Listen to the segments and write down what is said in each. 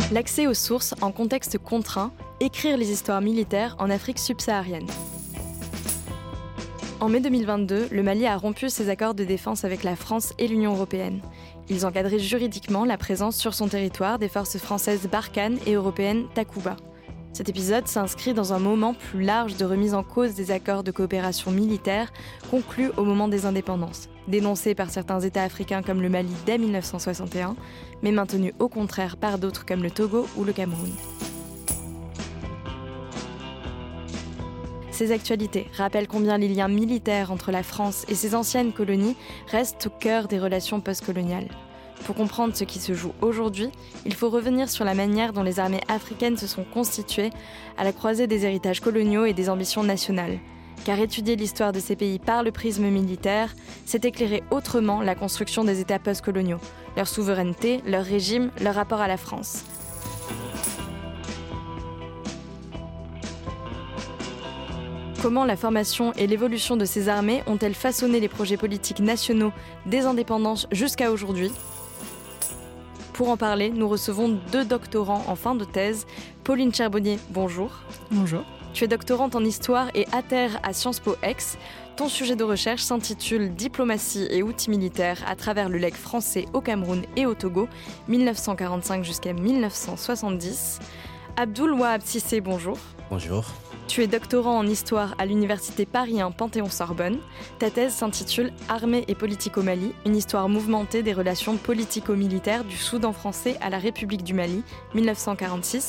L'accès aux sources en contexte contraint, écrire les histoires militaires en Afrique subsaharienne. En mai 2022, le Mali a rompu ses accords de défense avec la France et l'Union européenne. Ils encadraient juridiquement la présence sur son territoire des forces françaises Barkhane et européennes Takuba. Cet épisode s'inscrit dans un moment plus large de remise en cause des accords de coopération militaire conclus au moment des indépendances, dénoncés par certains États africains comme le Mali dès 1961, mais maintenus au contraire par d'autres comme le Togo ou le Cameroun. Ces actualités rappellent combien les liens militaires entre la France et ses anciennes colonies restent au cœur des relations postcoloniales. Pour comprendre ce qui se joue aujourd'hui, il faut revenir sur la manière dont les armées africaines se sont constituées à la croisée des héritages coloniaux et des ambitions nationales. Car étudier l'histoire de ces pays par le prisme militaire, c'est éclairer autrement la construction des États postcoloniaux, leur souveraineté, leur régime, leur rapport à la France. Comment la formation et l'évolution de ces armées ont-elles façonné les projets politiques nationaux des indépendances jusqu'à aujourd'hui ? Pour en parler, nous recevons 2 doctorants en fin de thèse. Pauline Cherbonnier, bonjour. Bonjour. Tu es doctorante en histoire et atterre à Sciences Po Aix. Ton sujet de recherche s'intitule « Diplomatie et outils militaires à travers le legs français au Cameroun et au Togo, 1945 jusqu'à 1970 ». Abdoul Wahab Cissé, bonjour. Bonjour. Tu es doctorant en histoire à l'université Paris 1 Panthéon-Sorbonne. Ta thèse s'intitule « Armée et politique au Mali, une histoire mouvementée des relations politico-militaires du Soudan français à la République du Mali, 1946-1992 ».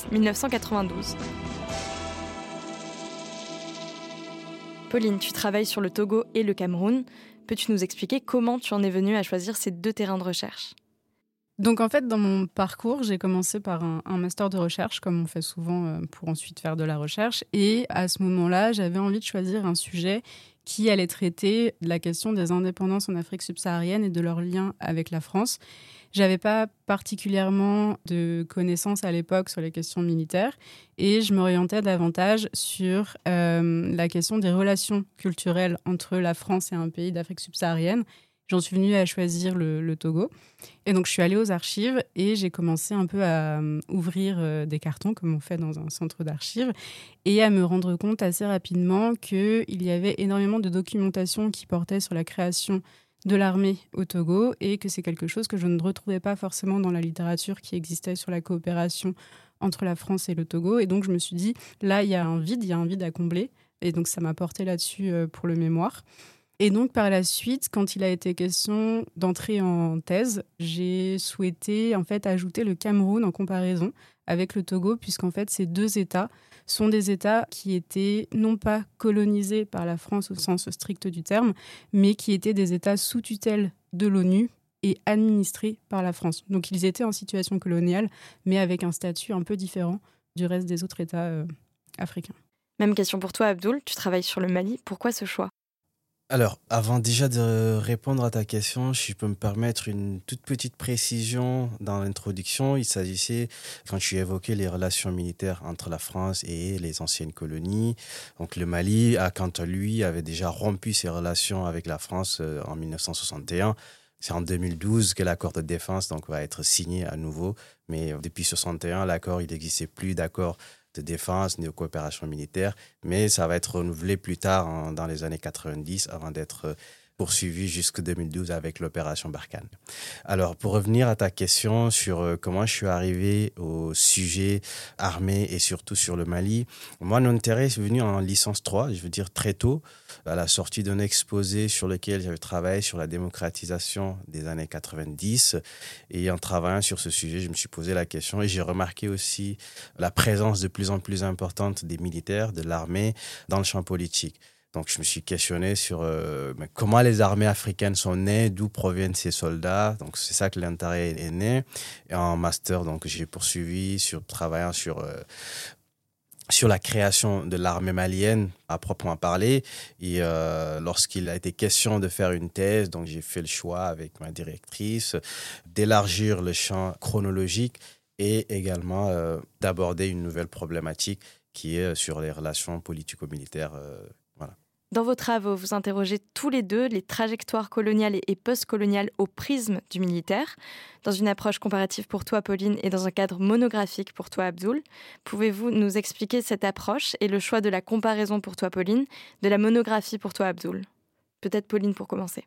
Pauline, tu travailles sur le Togo et le Cameroun. Peux-tu nous expliquer comment tu en es venue à choisir ces 2 terrains de recherche ? Donc en fait, dans mon parcours, j'ai commencé par un master de recherche, comme on fait souvent pour ensuite faire de la recherche. Et à ce moment-là, j'avais envie de choisir un sujet qui allait traiter de la question des indépendances en Afrique subsaharienne et de leur lien avec la France. J'avais pas particulièrement de connaissances à l'époque sur les questions militaires et je m'orientais davantage sur la question des relations culturelles entre la France et un pays d'Afrique subsaharienne. J'en suis venue à choisir le Togo. Et donc, je suis allée aux archives et j'ai commencé un peu à ouvrir des cartons, comme on fait dans un centre d'archives, et à me rendre compte assez rapidement qu'il y avait énormément de documentation qui portait sur la création de l'armée au Togo et que c'est quelque chose que je ne retrouvais pas forcément dans la littérature qui existait sur la coopération entre la France et le Togo. Et donc, je me suis dit, là, il y a un vide à combler. Et donc, ça m'a porté là-dessus pour le mémoire. Et donc, par la suite, quand il a été question d'entrer en thèse, j'ai souhaité en fait ajouter le Cameroun en comparaison avec le Togo, puisqu'en fait, ces 2 États sont des États qui étaient non pas colonisés par la France au sens strict du terme, mais qui étaient des États sous tutelle de l'ONU et administrés par la France. Donc, ils étaient en situation coloniale, mais avec un statut un peu différent du reste des autres États africains. Même question pour toi, Abdoul. Tu travailles sur le Mali. Pourquoi ce choix ? Alors, avant déjà de répondre à ta question, si je peux me permettre une toute petite précision dans l'introduction. Il s'agissait, quand tu évoquais les relations militaires entre la France et les anciennes colonies, donc le Mali, quant à lui, avait déjà rompu ses relations avec la France en 1961. C'est en 2012 que l'accord de défense va être signé à nouveau. Mais depuis 1961, l'accord, il n'existait plus d'accord de défense ni de coopération militaire, mais ça va être renouvelé plus tard dans les années 90 avant d'être poursuivi jusqu'en 2012 avec l'opération Barkhane. Alors, pour revenir à ta question sur comment je suis arrivé au sujet armé et surtout sur le Mali, moi, mon intérêt est venu en licence 3, je veux dire très tôt, à la sortie d'un exposé sur lequel j'avais travaillé sur la démocratisation des années 90. Et en travaillant sur ce sujet, je me suis posé la question et j'ai remarqué aussi la présence de plus en plus importante des militaires, de l'armée dans le champ politique. Donc, je me suis questionné sur comment les armées africaines sont nées, d'où proviennent ces soldats. Donc, c'est ça que l'intérêt est né. Et en master, donc, j'ai poursuivi travaillant sur la création de l'armée malienne à proprement parler. Et lorsqu'il a été question de faire une thèse, donc j'ai fait le choix avec ma directrice d'élargir le champ chronologique et également d'aborder une nouvelle problématique qui est sur les relations politico-militaires. Voilà. Dans vos travaux, vous interrogez tous les deux les trajectoires coloniales et post-coloniales au prisme du militaire, dans une approche comparative pour toi, Pauline, et dans un cadre monographique pour toi, Abdoul. Pouvez-vous nous expliquer cette approche et le choix de la comparaison pour toi, Pauline, de la monographie pour toi, Abdoul? Peut-être Pauline pour commencer.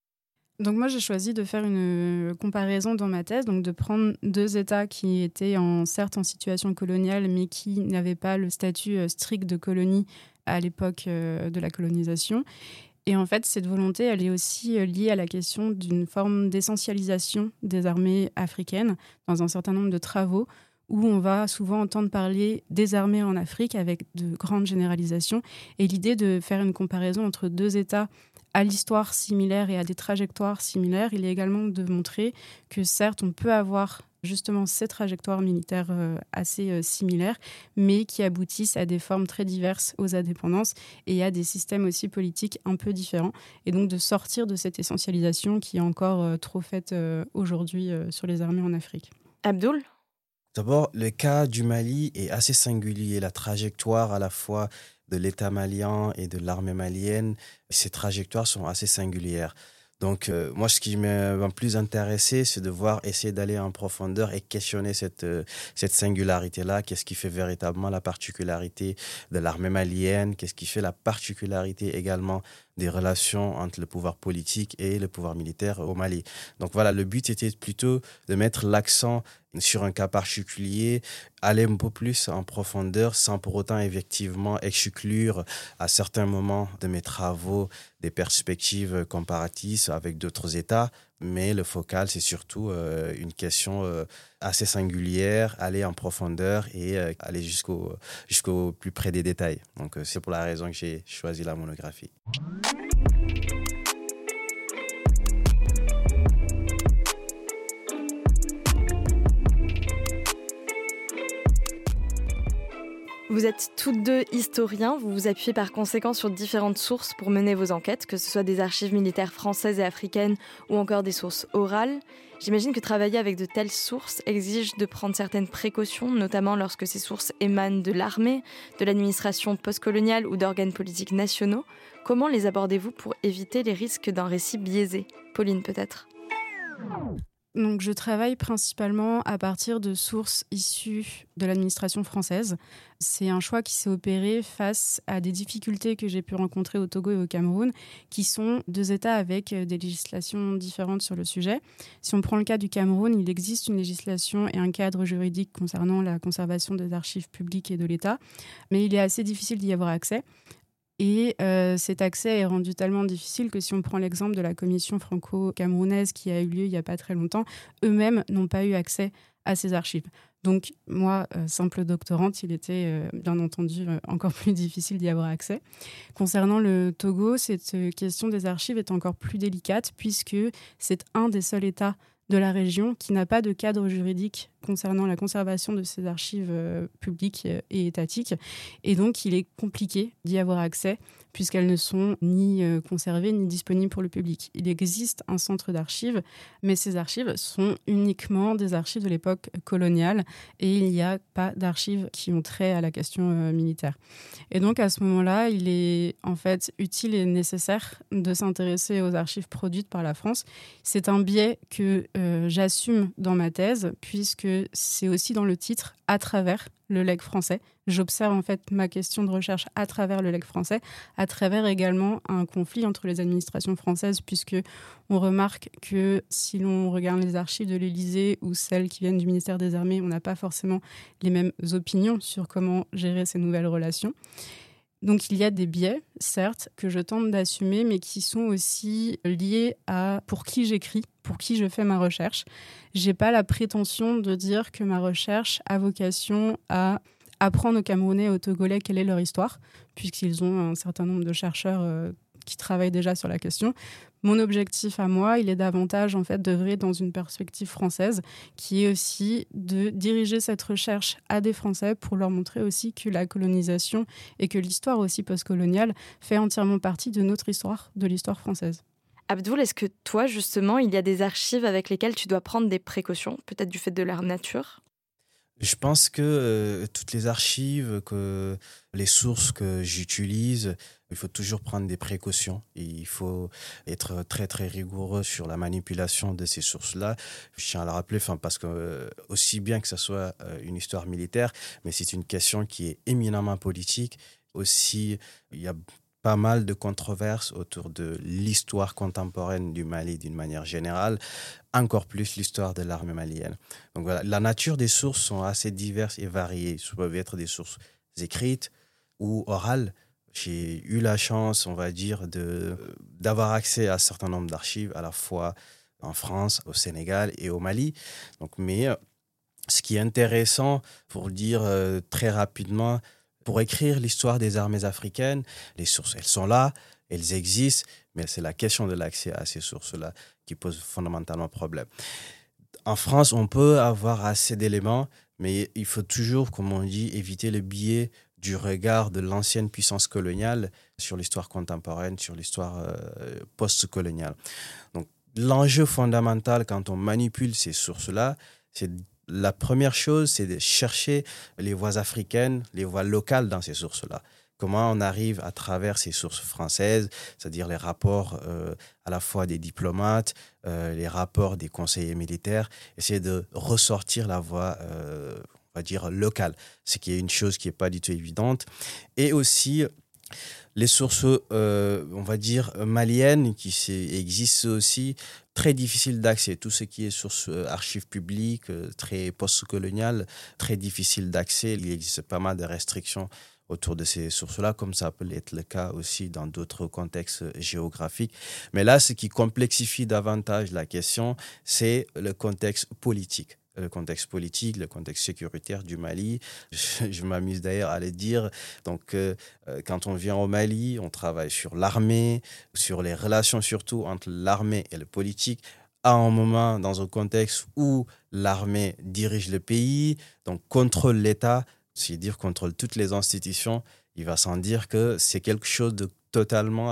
Donc moi, j'ai choisi de faire une comparaison dans ma thèse, donc de prendre deux États qui étaient certes en situation coloniale, mais qui n'avaient pas le statut strict de colonie à l'époque de la colonisation. Et en fait, cette volonté, elle est aussi liée à la question d'une forme d'essentialisation des armées africaines dans un certain nombre de travaux où on va souvent entendre parler des armées en Afrique avec de grandes généralisations. Et l'idée de faire une comparaison entre deux États à l'histoire similaire et à des trajectoires similaires, il est également de montrer que certes, on peut avoir justement ces trajectoires militaires assez similaires, mais qui aboutissent à des formes très diverses aux indépendances et à des systèmes aussi politiques un peu différents. Et donc de sortir de cette essentialisation qui est encore trop faite aujourd'hui sur les armées en Afrique. Abdoul ? D'abord, le cas du Mali est assez singulier. La trajectoire à la fois de l'État malien et de l'armée malienne, ces trajectoires sont assez singulières. Donc, moi, ce qui m'a plus intéressé, c'est de essayer d'aller en profondeur et questionner cette singularité-là. Qu'est-ce qui fait véritablement la particularité de l'armée malienne? Qu'est-ce qui fait la particularité également des relations entre le pouvoir politique et le pouvoir militaire au Mali? Donc voilà, le but était plutôt de mettre l'accent sur un cas particulier, aller un peu plus en profondeur sans pour autant effectivement exclure à certains moments de mes travaux des perspectives comparatistes avec d'autres États. Mais le focal, c'est surtout une question assez singulière, aller en profondeur et aller jusqu'au plus près des détails. Donc c'est pour la raison que j'ai choisi la monographie. Vous êtes toutes deux historiens, vous vous appuyez par conséquent sur différentes sources pour mener vos enquêtes, que ce soit des archives militaires françaises et africaines ou encore des sources orales. J'imagine que travailler avec de telles sources exige de prendre certaines précautions, notamment lorsque ces sources émanent de l'armée, de l'administration postcoloniale ou d'organes politiques nationaux. Comment les abordez-vous pour éviter les risques d'un récit biaisé ? Pauline, peut-être ? Donc, je travaille principalement à partir de sources issues de l'administration française. C'est un choix qui s'est opéré face à des difficultés que j'ai pu rencontrer au Togo et au Cameroun, qui sont deux États avec des législations différentes sur le sujet. Si on prend le cas du Cameroun, il existe une législation et un cadre juridique concernant la conservation des archives publiques et de l'État, mais il est assez difficile d'y avoir accès. Et cet accès est rendu tellement difficile que si on prend l'exemple de la commission franco-camerounaise qui a eu lieu il n'y a pas très longtemps, eux-mêmes n'ont pas eu accès à ces archives. Donc moi, simple doctorante, il était bien entendu encore plus difficile d'y avoir accès. Concernant le Togo, cette question des archives est encore plus délicate puisque c'est un des seuls États de la région qui n'a pas de cadre juridique concernant la conservation de ces archives publiques et étatiques. Et donc, il est compliqué d'y avoir accès puisqu'elles ne sont ni conservées ni disponibles pour le public. Il existe un centre d'archives, mais ces archives sont uniquement des archives de l'époque coloniale et il n'y a pas d'archives qui ont trait à la question militaire. Et donc, à ce moment-là, il est en fait utile et nécessaire de s'intéresser aux archives produites par la France. C'est un biais que j'assume dans ma thèse puisque c'est aussi dans le titre « À travers le legs français ». J'observe en fait ma question de recherche à travers le legs français, à travers également un conflit entre les administrations françaises, puisque on remarque que si l'on regarde les archives de l'Élysée ou celles qui viennent du ministère des Armées, on n'a pas forcément les mêmes opinions sur comment gérer ces nouvelles relations. Donc il y a des biais, certes, que je tente d'assumer, mais qui sont aussi liés à pour qui j'écris, pour qui je fais ma recherche. J'ai pas la prétention de dire que ma recherche a vocation à apprendre aux Camerounais et aux Togolais quelle est leur histoire, puisqu'ils ont un certain nombre de chercheurs qui travaillent déjà sur la question. Mon objectif à moi, il est davantage en fait d'œuvrer dans une perspective française, qui est aussi de diriger cette recherche à des Français pour leur montrer aussi que la colonisation et que l'histoire aussi postcoloniale fait entièrement partie de notre histoire, de l'histoire française. Abdoul, est-ce que toi, justement, il y a des archives avec lesquelles tu dois prendre des précautions, peut-être du fait de leur nature ? Je pense que toutes les archives, les sources que j'utilise, Il faut toujours prendre des précautions et il faut être très, très rigoureux sur la manipulation de ces sources-là. Je tiens à le rappeler, parce que aussi bien que ce soit une histoire militaire, mais c'est une question qui est éminemment politique. Aussi, il y a pas mal de controverses autour de l'histoire contemporaine du Mali d'une manière générale, encore plus l'histoire de l'armée malienne. Donc voilà, la nature des sources sont assez diverses et variées. Ça peut être des sources écrites ou orales. J'ai eu la chance, on va dire, d'avoir accès à un certain nombre d'archives, à la fois en France, au Sénégal et au Mali. Mais ce qui est intéressant, pour le dire très rapidement, pour écrire l'histoire des armées africaines, les sources, elles sont là, elles existent, mais c'est la question de l'accès à ces sources-là qui pose fondamentalement problème. En France, on peut avoir assez d'éléments, mais il faut toujours, comme on dit, éviter le biais du regard de l'ancienne puissance coloniale sur l'histoire contemporaine, sur l'histoire post-coloniale. Donc, l'enjeu fondamental quand on manipule ces sources-là, c'est la première chose, c'est de chercher les voix africaines, les voix locales dans ces sources-là. Comment on arrive à travers ces sources françaises, c'est-à-dire les rapports à la fois des diplomates, les rapports des conseillers militaires, essayer de ressortir la voix, on va dire, locale, ce qui est une chose qui n'est pas du tout évidente. Et aussi les sources, on va dire, maliennes qui existent aussi, très difficile d'accès. Tout ce qui est sources archives publiques, très post-coloniales, très difficile d'accès. Il existe pas mal de restrictions autour de ces sources-là, comme ça peut être le cas aussi dans d'autres contextes géographiques. Mais là, ce qui complexifie davantage la question, c'est le contexte politique. Le contexte politique, le contexte sécuritaire du Mali. Je m'amuse d'ailleurs à le dire. Donc, quand on vient au Mali, on travaille sur l'armée, sur les relations surtout entre l'armée et le politique, à un moment, dans un contexte où l'armée dirige le pays, donc contrôle l'État, c'est-à-dire contrôle toutes les institutions. Il va sans dire que c'est quelque chose de totalement,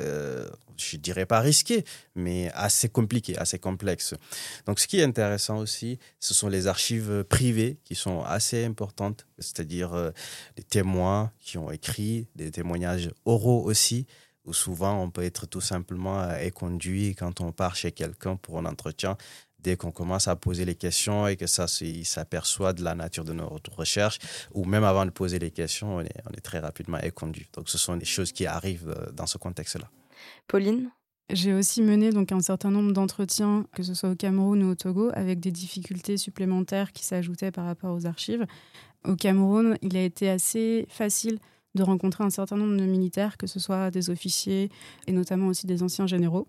je dirais pas risqué, mais assez compliqué, assez complexe. Donc, ce qui est intéressant aussi, ce sont les archives privées qui sont assez importantes, c'est-à-dire les témoins qui ont écrit, des témoignages oraux aussi, où souvent on peut être tout simplement éconduit quand on part chez quelqu'un pour un entretien. Dès qu'on commence à poser les questions et que ça s'aperçoit de la nature de notre recherche, ou même avant de poser les questions, on est très rapidement éconduit. Donc, ce sont des choses qui arrivent dans ce contexte-là. Pauline ? J'ai aussi mené donc un certain nombre d'entretiens, que ce soit au Cameroun ou au Togo, avec des difficultés supplémentaires qui s'ajoutaient par rapport aux archives. Au Cameroun, il a été assez facile de rencontrer un certain nombre de militaires, que ce soit des officiers et notamment aussi des anciens généraux.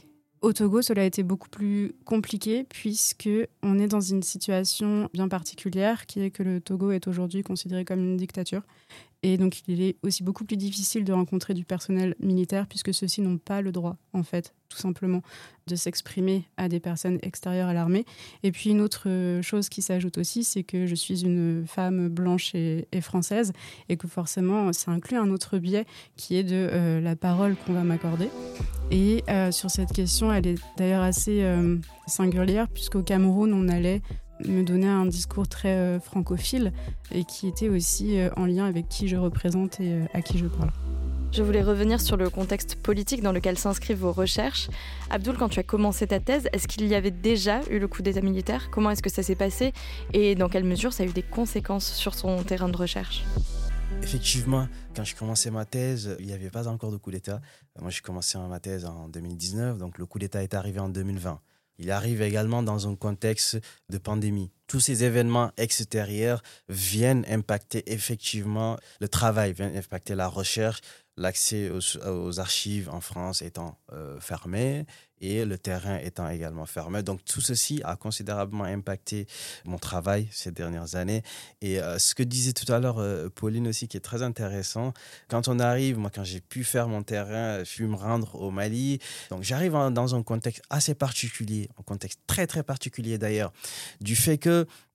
Au Togo, cela a été beaucoup plus compliqué puisqu'on est dans une situation bien particulière qui est que le Togo est aujourd'hui considéré comme une dictature. Et donc, il est aussi beaucoup plus difficile de rencontrer du personnel militaire puisque ceux-ci n'ont pas le droit, en fait, tout simplement, de s'exprimer à des personnes extérieures à l'armée. Et puis, une autre chose qui s'ajoute aussi, c'est que je suis une femme blanche et française et que forcément, ça inclut un autre biais qui est de la parole qu'on va m'accorder. Et sur cette question, elle est d'ailleurs assez singulière puisqu'au Cameroun, on allait me donner un discours très francophile et qui était aussi en lien avec qui je représente et à qui je parle. Je voulais revenir sur le contexte politique dans lequel s'inscrivent vos recherches. Abdoul, quand tu as commencé ta thèse, est-ce qu'il y avait déjà eu le coup d'État militaire ? Comment est-ce que ça s'est passé ? Et dans quelle mesure ça a eu des conséquences sur son terrain de recherche ? Effectivement, quand je commençais ma thèse, il n'y avait pas encore de coup d'État. Moi, j'ai commencé ma thèse en 2019, donc le coup d'État est arrivé en 2020. Il arrive également dans un contexte de pandémie. Tous ces événements extérieurs viennent impacter effectivement le travail, viennent impacter la recherche, l'accès aux archives en France étant fermé et le terrain étant également fermé. Donc tout ceci a considérablement impacté mon travail ces dernières années. Et ce que disait tout à l'heure Pauline aussi, qui est très intéressant, quand on arrive, moi quand j'ai pu faire mon terrain, j'ai pu me rendre au Mali, donc j'arrive dans un contexte assez particulier, un contexte très très particulier d'ailleurs, du fait que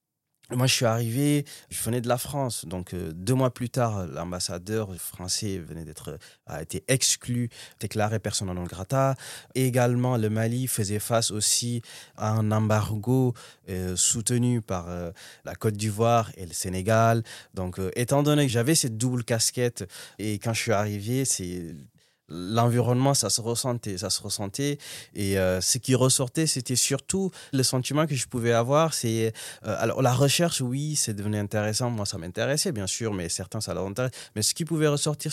Moi, je suis arrivé, je venais de la France. Donc, 2 mois plus tard, l'ambassadeur français a été exclu, déclaré persona non grata. Et également, le Mali faisait face aussi à un embargo soutenu par la Côte d'Ivoire et le Sénégal. Donc, étant donné que j'avais cette double casquette, et quand je suis arrivé, l'environnement, ça se ressentait. Et ce qui ressortait, c'était surtout le sentiment que je pouvais avoir. Alors, la recherche, oui, c'est devenu intéressant. Moi, ça m'intéressait, bien sûr, mais certains, ça leur intéresse. Mais ce qui pouvait ressortir,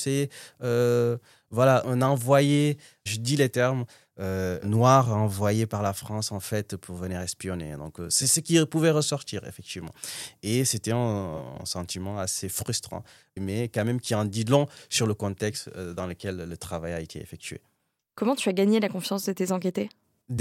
voilà, un envoyé, je dis les termes, noir envoyé par la France, en fait, pour venir espionner. Donc, c'est ce qui pouvait ressortir, effectivement. Et c'était un sentiment assez frustrant, mais quand même qui en dit long sur le contexte dans lequel le travail a été effectué. Comment tu as gagné la confiance de tes enquêtés ?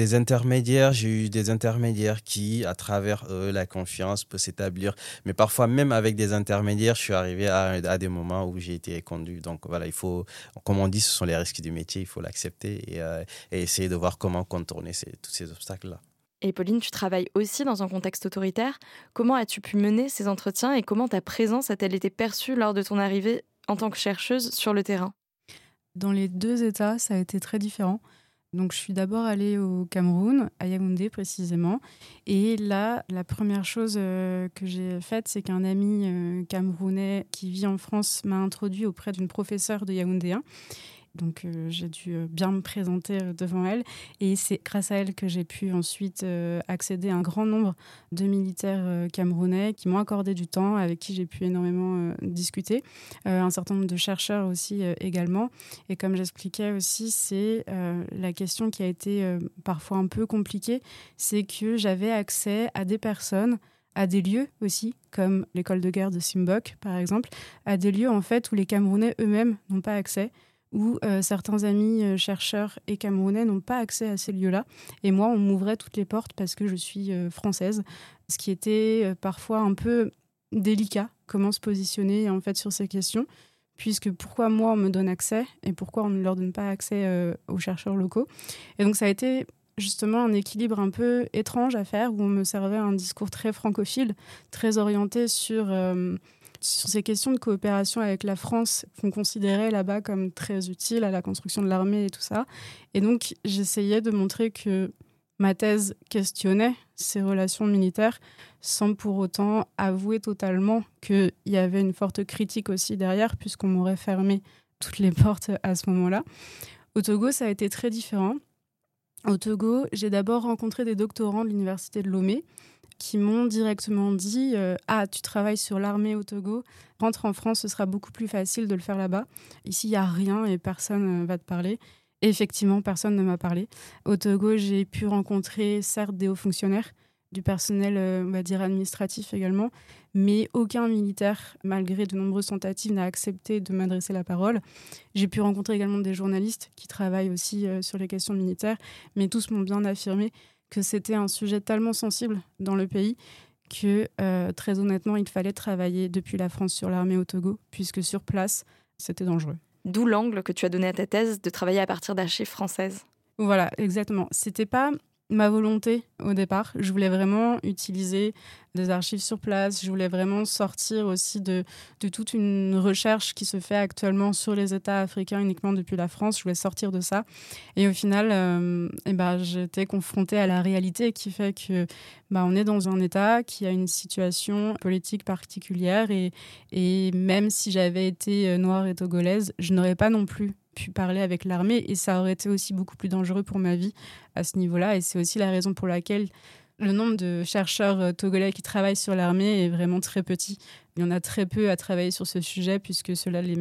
J'ai eu des intermédiaires qui, à travers eux, la confiance peut s'établir. Mais parfois, même avec des intermédiaires, je suis arrivé à des moments où j'ai été éconduit. Donc voilà, comme on dit, ce sont les risques du métier, il faut l'accepter et essayer de voir comment contourner tous ces obstacles-là. Et Pauline, tu travailles aussi dans un contexte autoritaire. Comment as-tu pu mener ces entretiens et comment ta présence a-t-elle été perçue lors de ton arrivée en tant que chercheuse sur le terrain ? Dans les 2 États, ça a été très différent. Donc, je suis d'abord allée au Cameroun, à Yaoundé précisément. Et là, la première chose que j'ai faite, c'est qu'un ami camerounais qui vit en France m'a introduit auprès d'une professeure de Yaoundé 1. Donc, j'ai dû bien me présenter devant elle. Et c'est grâce à elle que j'ai pu ensuite accéder à un grand nombre de militaires camerounais qui m'ont accordé du temps, avec qui j'ai pu énormément discuter. Un certain nombre de chercheurs aussi également. Et comme j'expliquais aussi, c'est la question qui a été parfois un peu compliquée. C'est que j'avais accès à des personnes, à des lieux aussi, comme l'école de guerre de Simbok, par exemple, à des lieux en fait où les Camerounais eux-mêmes n'ont pas accès, où certains amis chercheurs et camerounais n'ont pas accès à ces lieux-là. Et moi, on m'ouvrait toutes les portes parce que je suis française, ce qui était parfois un peu délicat, comment se positionner en fait sur ces questions, puisque pourquoi moi on me donne accès et pourquoi on ne leur donne pas accès aux chercheurs locaux. Et donc ça a été justement un équilibre un peu étrange à faire, où on me servait un discours très francophile, très orienté sur ces questions de coopération avec la France qu'on considérait là-bas comme très utiles à la construction de l'armée et tout ça. Et donc, j'essayais de montrer que ma thèse questionnait ces relations militaires sans pour autant avouer totalement qu'il y avait une forte critique aussi derrière, puisqu'on m'aurait fermé toutes les portes à ce moment-là. Au Togo, ça a été très différent. Au Togo, j'ai d'abord rencontré des doctorants de l'université de Lomé qui m'ont directement dit « Ah, tu travailles sur l'armée au Togo, rentre en France, ce sera beaucoup plus facile de le faire là-bas. Ici, il n'y a rien et personne ne va te parler. » Et effectivement, personne ne m'a parlé. Au Togo, j'ai pu rencontrer certes des hauts fonctionnaires, du personnel, on va dire administratif également, mais aucun militaire, malgré de nombreuses tentatives, n'a accepté de m'adresser la parole. J'ai pu rencontrer également des journalistes qui travaillent aussi sur les questions militaires, mais tous m'ont bien affirmé que c'était un sujet tellement sensible dans le pays que, très honnêtement, il fallait travailler depuis la France sur l'armée au Togo, puisque sur place, c'était dangereux. D'où l'angle que tu as donné à ta thèse de travailler à partir d'archives françaises. Voilà, exactement. C'était pas ma volonté au départ. Je voulais vraiment utiliser des archives sur place. Je voulais vraiment sortir aussi de toute une recherche qui se fait actuellement sur les États africains uniquement depuis la France. Je voulais sortir de ça. Et au final, j'étais confrontée à la réalité qui fait que on est dans un État qui a une situation politique particulière. Et même si j'avais été noire et togolaise, je n'aurais pas non plus pu parler avec l'armée et ça aurait été aussi beaucoup plus dangereux pour ma vie à ce niveau-là. Et c'est aussi la raison pour laquelle le nombre de chercheurs togolais qui travaillent sur l'armée est vraiment très petit. Il y en a très peu à travailler sur ce sujet puisque cela les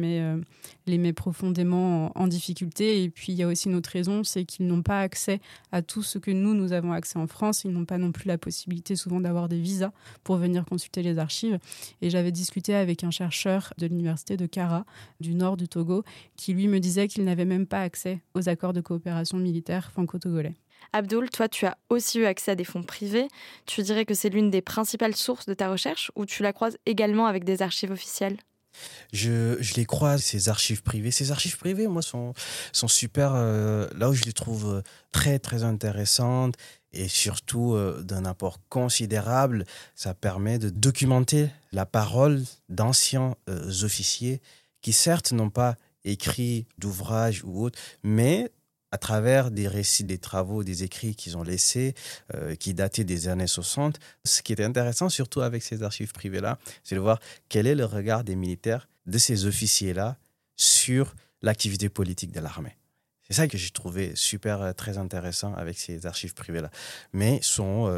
met profondément en difficulté. Et puis, il y a aussi une autre raison, c'est qu'ils n'ont pas accès à tout ce que nous avons accès en France. Ils n'ont pas non plus la possibilité souvent d'avoir des visas pour venir consulter les archives. Et j'avais discuté avec un chercheur de l'université de Kara, du nord du Togo, qui lui me disait qu'il n'avait même pas accès aux accords de coopération militaire franco-togolais. Abdoul, toi, tu as aussi eu accès à des fonds privés. Tu dirais que c'est l'une des principales sources de ta recherche ou tu la croises également avec des archives officielles ? Je les croise, ces archives privées. Ces archives privées, moi, sont super. Là où je les trouve très, très intéressantes et surtout d'un apport considérable, ça permet de documenter la parole d'anciens officiers qui, certes, n'ont pas écrit d'ouvrages ou autres, mais à travers des récits, des travaux, des écrits qu'ils ont laissés, qui dataient des années 60. Ce qui est intéressant, surtout avec ces archives privées-là, c'est de voir quel est le regard des militaires, de ces officiers-là, sur l'activité politique de l'armée. C'est ça que j'ai trouvé super, très intéressant avec ces archives privées-là. Mais elles sont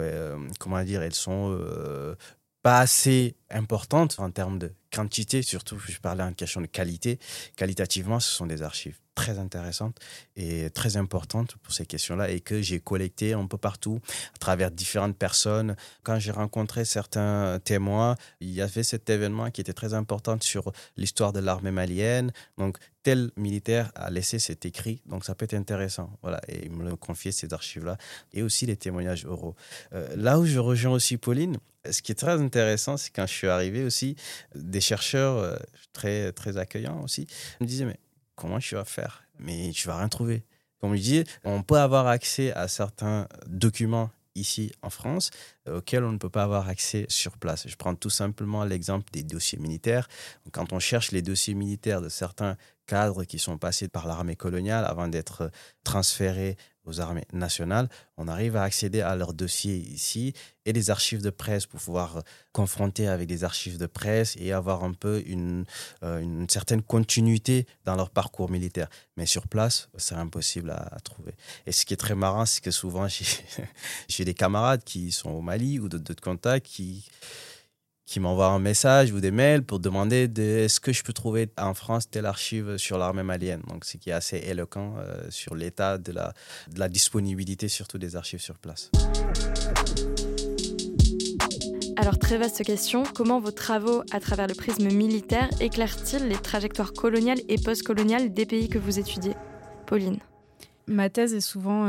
pas assez importantes en termes de quantité, surtout je parlais en question de qualité. Qualitativement, ce sont des archives très intéressantes et très importantes pour ces questions-là et que j'ai collectées un peu partout à travers différentes personnes. Quand j'ai rencontré certains témoins, il y avait cet événement qui était très important sur l'histoire de l'armée malienne. Donc, tel militaire a laissé cet écrit, donc ça peut être intéressant. Voilà, et il me l'a confié, ces archives-là, et aussi les témoignages oraux. Là où je rejoins aussi Pauline, ce qui est très intéressant, c'est quand je suis arrivé aussi, des chercheurs très, très accueillants aussi, me disaient, mais comment tu vas faire? Mais tu vas rien trouver. Comme je dis, on peut avoir accès à certains documents ici en France auxquels on ne peut pas avoir accès sur place. Je prends tout simplement l'exemple des dossiers militaires. Quand on cherche les dossiers militaires de certains cadres qui sont passés par l'armée coloniale avant d'être transférés aux armées nationales, on arrive à accéder à leurs dossiers ici et des archives de presse pour pouvoir confronter avec des archives de presse et avoir un peu une certaine continuité dans leur parcours militaire. Mais sur place, c'est impossible à trouver. Et ce qui est très marrant, c'est que souvent, j'ai des camarades qui sont au Mali ou d'autres contacts qui m'envoient un message ou des mails pour demander est-ce que je peux trouver en France telle archive sur l'armée malienne. Donc, ce qui est assez éloquent sur l'état de la disponibilité, surtout des archives sur place. Alors, très vaste question, comment vos travaux à travers le prisme militaire éclairent-ils les trajectoires coloniales et post-coloniales des pays que vous étudiez? Pauline. Ma thèse est souvent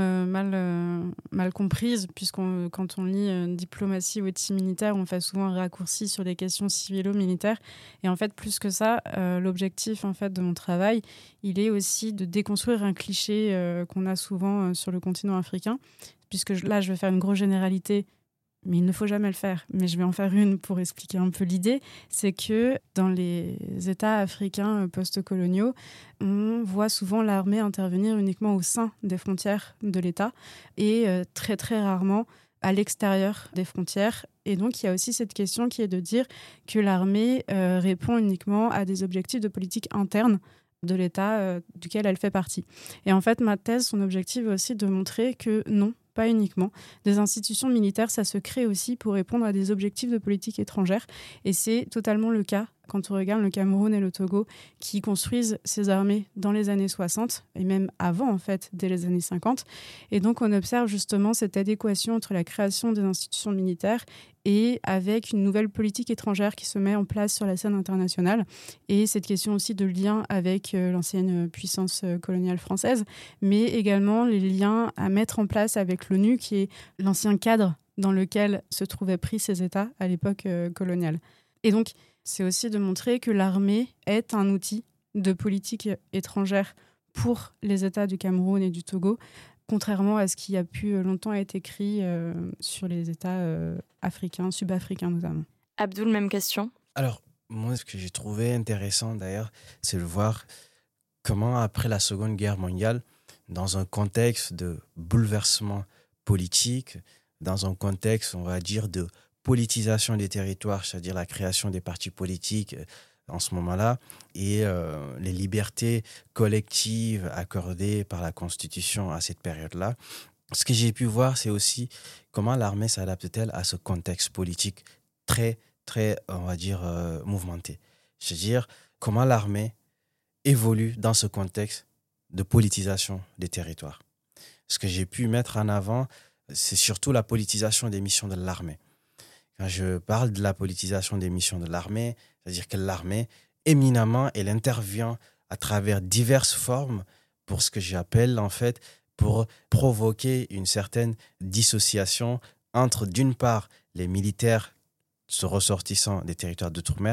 mal comprise, quand on lit diplomatie ou éthique militaire, on fait souvent un raccourci sur les questions civilo-militaires. Et en fait, plus que ça, l'objectif en fait, de mon travail, il est aussi de déconstruire un cliché qu'on a souvent sur le continent africain. Puisque là, je vais faire une grosse généralité, mais il ne faut jamais le faire. Mais je vais en faire une pour expliquer un peu l'idée. C'est que dans les États africains post-coloniaux, on voit souvent l'armée intervenir uniquement au sein des frontières de l'État et très très rarement à l'extérieur des frontières. Et donc, il y a aussi cette question qui est de dire que l'armée répond uniquement à des objectifs de politique interne de l'État duquel elle fait partie. Et en fait, ma thèse, son objectif est aussi de montrer que non, pas uniquement. Des institutions militaires, ça se crée aussi pour répondre à des objectifs de politique étrangère. Et c'est totalement le cas quand on regarde le Cameroun et le Togo qui construisent ces armées dans les années 60 et même avant, en fait, dès les années 50. Et donc, on observe justement cette adéquation entre la création des institutions militaires et avec une nouvelle politique étrangère qui se met en place sur la scène internationale. Et cette question aussi de lien avec l'ancienne puissance coloniale française, mais également les liens à mettre en place avec l'ONU, qui est l'ancien cadre dans lequel se trouvaient pris ces États à l'époque coloniale. Et donc, c'est aussi de montrer que l'armée est un outil de politique étrangère pour les États du Cameroun et du Togo, contrairement à ce qui a pu longtemps être écrit sur les États africains, sud-africains notamment. Abdoul, même question. Alors, moi, ce que j'ai trouvé intéressant d'ailleurs, c'est de voir comment, après la Seconde Guerre mondiale, dans un contexte de bouleversement politique, dans un contexte, on va dire, de politisation des territoires, c'est-à-dire la création des partis politiques en ce moment-là, et les libertés collectives accordées par la Constitution à cette période-là. Ce que j'ai pu voir, c'est aussi comment l'armée s'adapte-t-elle à ce contexte politique très, très, on va dire, mouvementé. C'est-à-dire comment l'armée évolue dans ce contexte de politisation des territoires. Ce que j'ai pu mettre en avant, c'est surtout la politisation des missions de l'armée. Quand je parle de la politisation des missions de l'armée, c'est-à-dire que l'armée, éminemment, elle intervient à travers diverses formes pour ce que j'appelle, en fait, pour provoquer une certaine dissociation entre, d'une part, les militaires se ressortissant des territoires d'outre-mer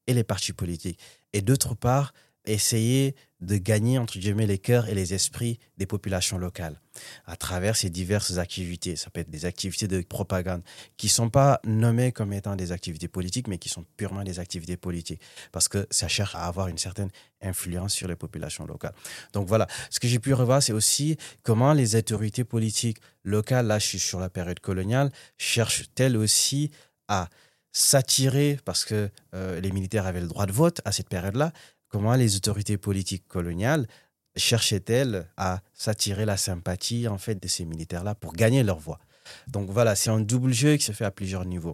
et les partis politiques. Et d'autre part, essayer de gagner, entre guillemets, les cœurs et les esprits des populations locales à travers ces diverses activités. Ça peut être des activités de propagande qui ne sont pas nommées comme étant des activités politiques, mais qui sont purement des activités politiques parce que ça cherche à avoir une certaine influence sur les populations locales. Donc voilà, ce que j'ai pu revoir, c'est aussi comment les autorités politiques locales, là je suis sur la période coloniale, cherchent-elles aussi à s'attirer, parce que les militaires avaient le droit de vote à cette période-là, comment les autorités politiques coloniales cherchaient-elles à s'attirer la sympathie en fait de ces militaires-là pour gagner leur voix. Donc voilà, c'est un double jeu qui se fait à plusieurs niveaux.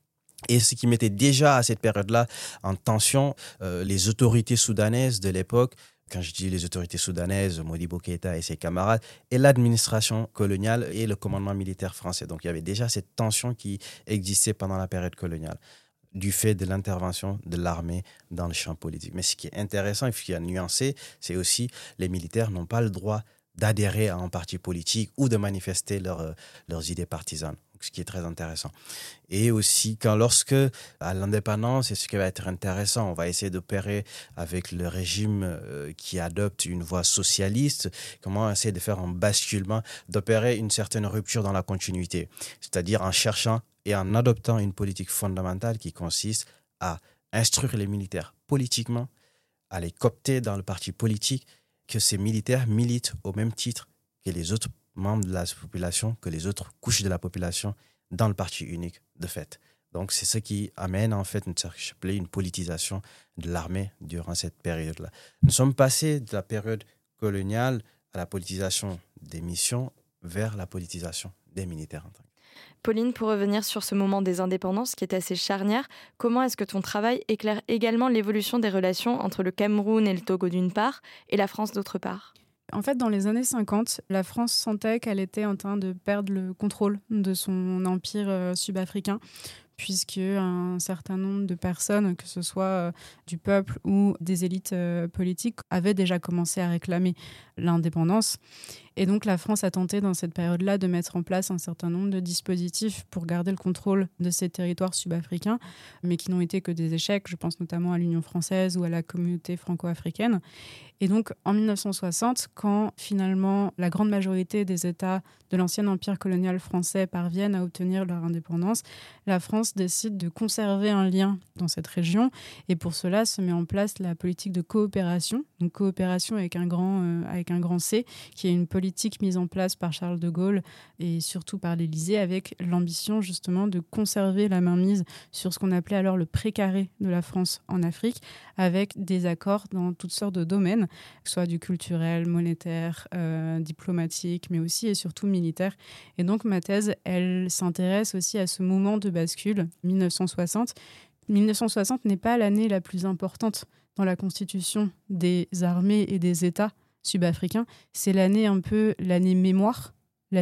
Et ce qui mettait déjà à cette période-là en tension les autorités soudanaises de l'époque, quand je dis les autorités soudanaises, Modibo Keïta et ses camarades, et l'administration coloniale et le commandement militaire français. Donc il y avait déjà cette tension qui existait pendant la période coloniale, du fait de l'intervention de l'armée dans le champ politique. Mais ce qui est intéressant et ce qui est nuancé, c'est aussi les militaires n'ont pas le droit d'adhérer à un parti politique ou de manifester leurs idées partisanes, ce qui est très intéressant. Et aussi, lorsque, à l'indépendance, et ce qui va être intéressant, on va essayer d'opérer avec le régime qui adopte une voie socialiste, comment essayer de faire un basculement, d'opérer une certaine rupture dans la continuité, c'est-à-dire en cherchant et en adoptant une politique fondamentale qui consiste à instruire les militaires politiquement, à les coopter dans le parti politique, que ces militaires militent au même titre que les autres membres de la population, que les autres couches de la population dans le parti unique de fait. Donc c'est ce qui amène en fait une politisation de l'armée durant cette période-là. Nous sommes passés de la période coloniale à la politisation des missions vers la politisation des militaires en tant que. Pauline, pour revenir sur ce moment des indépendances qui est assez charnière, comment est-ce que ton travail éclaire également l'évolution des relations entre le Cameroun et le Togo d'une part et la France d'autre part ? En fait, dans les années 50, la France sentait qu'elle était en train de perdre le contrôle de son empire sud-africain, puisque un certain nombre de personnes, que ce soit du peuple ou des élites politiques, avaient déjà commencé à réclamer l'indépendance. Et donc la France a tenté dans cette période-là de mettre en place un certain nombre de dispositifs pour garder le contrôle de ces territoires sud-africains, mais qui n'ont été que des échecs. Je pense notamment à l'Union française ou à la communauté franco-africaine. Et donc en 1960, quand finalement la grande majorité des États de l'ancien empire colonial français parviennent à obtenir leur indépendance, la France décide de conserver un lien dans cette région et pour cela se met en place la politique de coopération, donc coopération avec un grand C, qui est une politique mise en place par Charles de Gaulle et surtout par l'Élysée avec l'ambition justement de conserver la mainmise sur ce qu'on appelait alors le précaré de la France en Afrique avec des accords dans toutes sortes de domaines, que ce soit du culturel, monétaire, diplomatique, mais aussi et surtout militaire. Et donc ma thèse, elle s'intéresse aussi à ce moment de bascule, 1960. 1960 n'est pas l'année la plus importante dans la constitution des armées et des États sud-africains. C'est l'année mémoire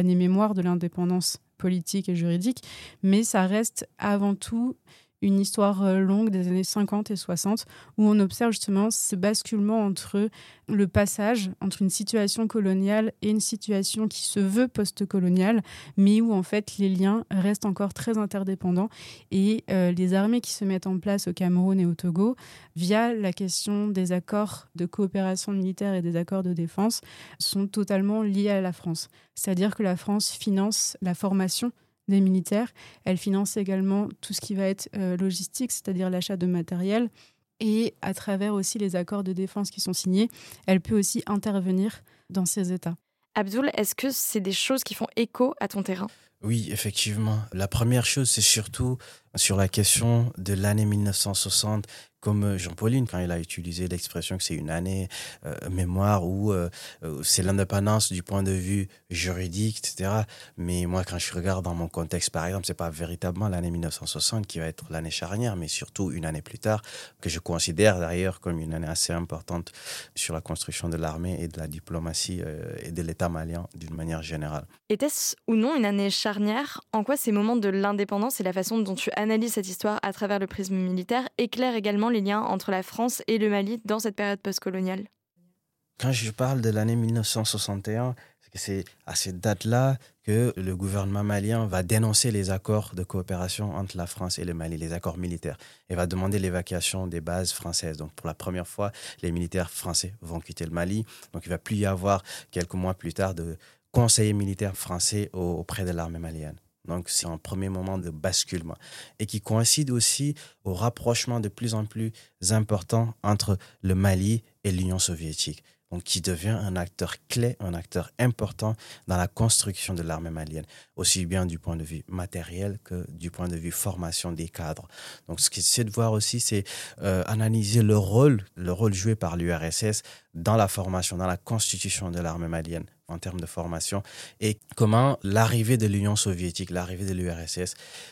de l'indépendance politique et juridique, mais ça reste avant tout une histoire longue des années 50 et 60 où on observe justement ce basculement entre le passage entre une situation coloniale et une situation qui se veut post-coloniale, mais où en fait les liens restent encore très interdépendants et les armées qui se mettent en place au Cameroun et au Togo via la question des accords de coopération militaire et des accords de défense sont totalement liés à la France. C'est-à-dire que la France finance la formation des militaires. Elle finance également tout ce qui va être logistique, c'est-à-dire l'achat de matériel. Et à travers aussi les accords de défense qui sont signés, elle peut aussi intervenir dans ces États. Abdoul, est-ce que c'est des choses qui font écho à ton terrain ? Oui, effectivement. La première chose, c'est surtout sur la question de l'année 1960, comme Jean-Pauline, quand il a utilisé l'expression que c'est une année mémoire où c'est l'indépendance du point de vue juridique, etc. Mais moi, quand je regarde dans mon contexte, par exemple, c'est pas véritablement l'année 1960 qui va être l'année charnière, mais surtout une année plus tard, que je considère d'ailleurs comme une année assez importante sur la construction de l'armée et de la diplomatie et de l'État malien d'une manière générale. Était-ce ou non une année charnière ? En quoi ces moments de l'indépendance et la façon dont tu analyses cette histoire à travers le prisme militaire éclairent également les liens entre la France et le Mali dans cette période postcoloniale ? Quand je parle de l'année 1961, C'est à cette date-là que le gouvernement malien va dénoncer les accords de coopération entre la France et le Mali, les accords militaires, et va demander l'évacuation des bases françaises. Donc, pour la première fois, les militaires français vont quitter le Mali. Donc, il ne va plus y avoir, quelques mois plus tard, de conseillers militaires français auprès de l'armée malienne. Donc, c'est un premier moment de basculement et qui coïncide aussi au rapprochement de plus en plus important entre le Mali et l'Union soviétique. Donc, qui devient un acteur clé, un acteur important dans la construction de l'armée malienne, aussi bien du point de vue matériel que du point de vue formation des cadres. Donc, ce qu'il essaie de voir aussi, c'est analyser le rôle joué par l'URSS dans la formation, dans la constitution de l'armée malienne en termes de formation, et comment l'arrivée de l'Union soviétique, l'arrivée de l'URSS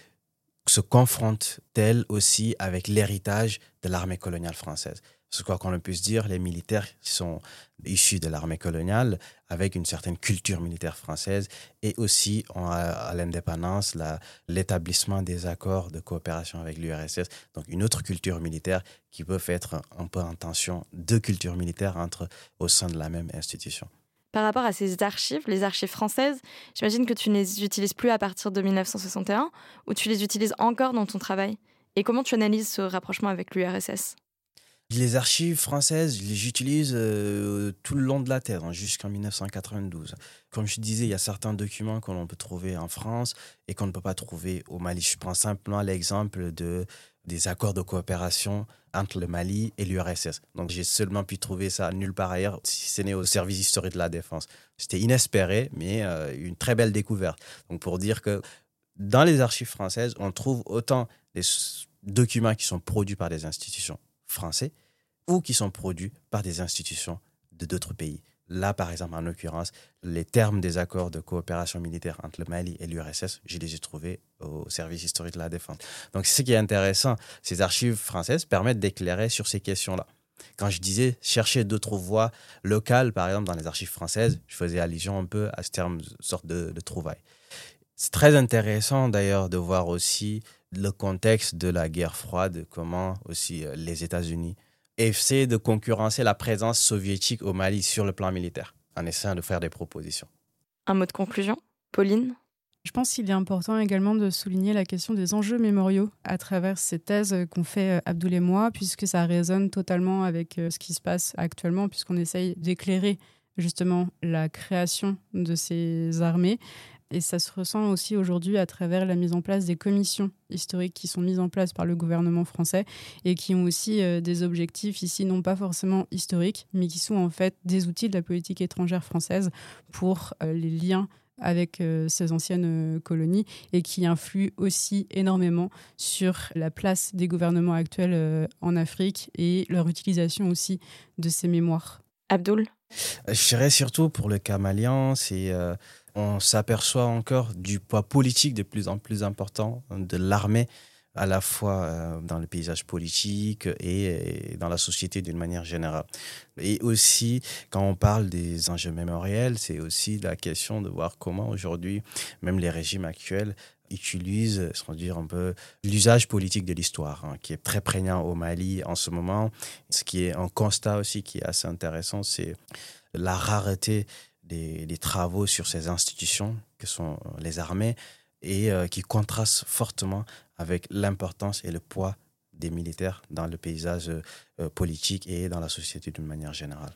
se confronte-t-elle aussi avec l'héritage de l'armée coloniale française. C'est quoi qu'on puisse dire, les militaires qui sont issus de l'armée coloniale avec une certaine culture militaire française et aussi à l'indépendance, l'établissement des accords de coopération avec l'URSS, donc une autre culture militaire qui peut être un peu en tension, deux cultures militaires au sein de la même institution. Par rapport à ces archives, les archives françaises, j'imagine que tu ne les utilises plus à partir de 1961 ou tu les utilises encore dans ton travail. Et comment tu analyses ce rapprochement avec l'URSS ? Les archives françaises, j'utilise tout le long de la Terre, jusqu'en 1992. Comme je disais, il y a certains documents que l'on peut trouver en France et qu'on ne peut pas trouver au Mali. Je prends simplement l'exemple des accords de coopération entre le Mali et l'URSS. Donc, j'ai seulement pu trouver ça nulle part ailleurs, si ce n'est au service historique de la Défense. C'était inespéré, mais une très belle découverte. Donc, pour dire que dans les archives françaises, on trouve autant des documents qui sont produits par des institutions français ou qui sont produits par des institutions de d'autres pays. Là, par exemple, en l'occurrence, les termes des accords de coopération militaire entre le Mali et l'URSS, je les ai trouvés au service historique de la Défense. Donc, c'est ce qui est intéressant. Ces archives françaises permettent d'éclairer sur ces questions-là. Quand je disais chercher d'autres voies locales, par exemple, dans les archives françaises, je faisais allusion un peu à ce terme, sorte de trouvaille. C'est très intéressant, d'ailleurs, de voir aussi le contexte de la guerre froide, comment aussi les États-Unis essaient de concurrencer la présence soviétique au Mali sur le plan militaire, en essayant de faire des propositions. Un mot de conclusion, Pauline ? Je pense qu'il est important également de souligner la question des enjeux mémoriaux à travers ces thèses qu'ont fait Abdoul et moi, puisque ça résonne totalement avec ce qui se passe actuellement, puisqu'on essaye d'éclairer justement la création de ces armées. Et ça se ressent aussi aujourd'hui à travers la mise en place des commissions historiques qui sont mises en place par le gouvernement français et qui ont aussi des objectifs ici, non pas forcément historiques, mais qui sont en fait des outils de la politique étrangère française pour les liens avec ces anciennes colonies et qui influent aussi énormément sur la place des gouvernements actuels en Afrique et leur utilisation aussi de ces mémoires. Abdoul ? Je dirais surtout pour le cas malien, on s'aperçoit encore du poids politique de plus en plus important de l'armée, à la fois dans le paysage politique et dans la société d'une manière générale. Et aussi, quand on parle des enjeux mémoriels, c'est aussi la question de voir comment aujourd'hui, même les régimes actuels, utilisent, un peu l'usage politique de l'histoire, qui est très prégnant au Mali en ce moment. Ce qui est un constat aussi qui est assez intéressant, c'est la rareté des travaux sur ces institutions que sont les armées et qui contrastent fortement avec l'importance et le poids des militaires dans le paysage politique et dans la société d'une manière générale.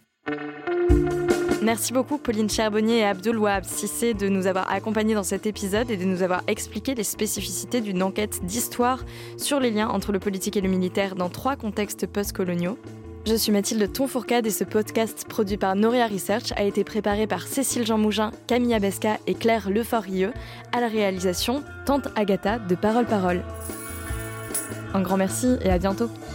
Merci beaucoup Pauline Charbonnier et Abdoul Wahab Cissé de nous avoir accompagnés dans cet épisode et de nous avoir expliqué les spécificités d'une enquête d'histoire sur les liens entre le politique et le militaire dans 3 contextes post-coloniaux. Je suis Mathilde Tonfourcade et ce podcast produit par Noria Research a été préparé par Cécile Jean-Mougin, Camille Abesca et Claire Lefort-Rieux. À la réalisation, Tante Agatha de Parole. Un grand merci et à bientôt.